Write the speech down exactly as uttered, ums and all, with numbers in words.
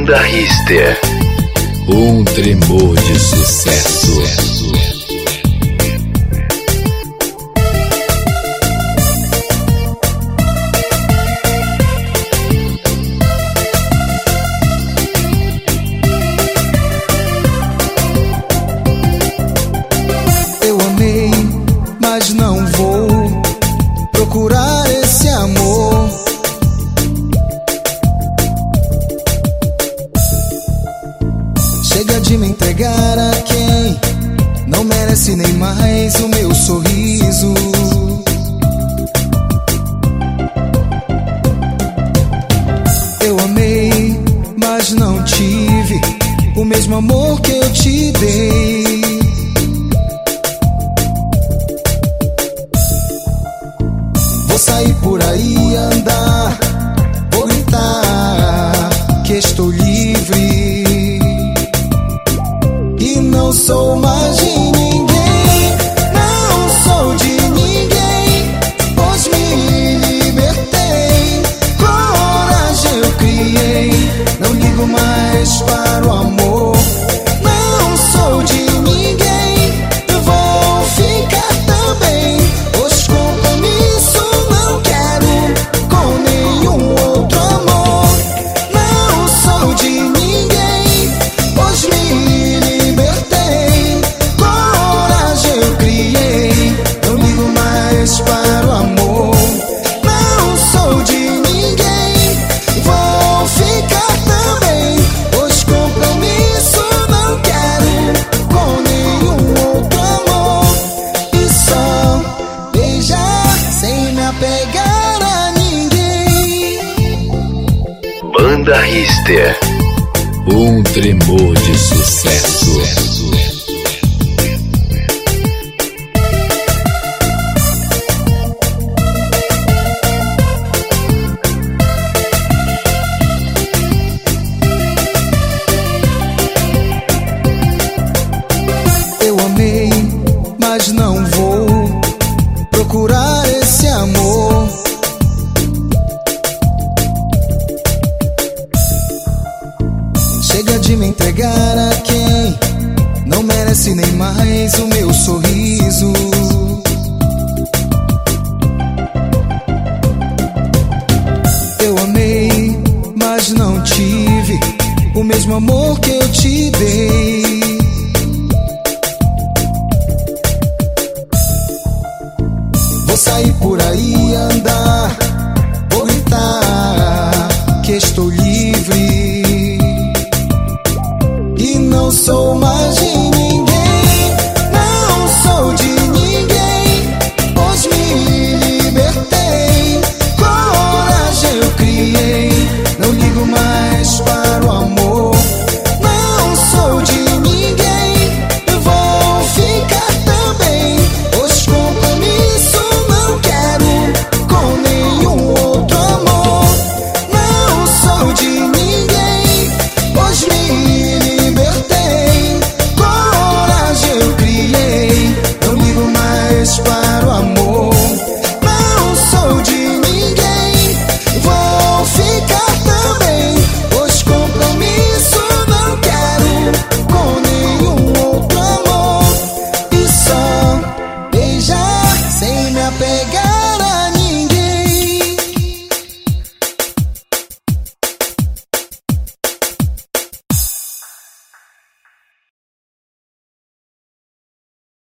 Banda Richter. Um tremor de sucesso. Eu amei, mas não vou procurar esse amor. Chega de me entregar a quem não merece nem mais o meu sorriso. Eu amei, mas não tive o mesmo amor que eu te dei. Vou sair por aí andar, vou gritar que estou livre. E não sou mais de ninguém, não sou de ninguém, pois me libertei, coragem eu criei, não ligo mais para o amor. Não sou de ninguém, vou ficar também, pois compromisso não quero com nenhum outro amor. Não sou de ninguém, pois me libertei, coragem eu criei, não ligo mais para o amor. Não sou de ninguém, vou ficar também, pois compromisso não quero com nenhum outro amor. E só beijar sem me apegar a ninguém. Banda Richter. Um tremor de sucesso. Eu amei, mas não vou procurar esse amor. Chega de me entregar a quem não merece nem mais o meu sorriso. Eu amei, mas não tive o mesmo amor que eu te dei. Vou sair por aí andar, vou gritar que estou livre. E não sou mais de ninguém, não sou de ninguém, pois me libertei, coragem eu criei, não ligo mais para o amor. Não sou de ninguém, vou ficar também, pois compromisso não quero com nenhum outro amor. Não sou de ninguém, pois me libertei, coragem eu criei, não ligo mais para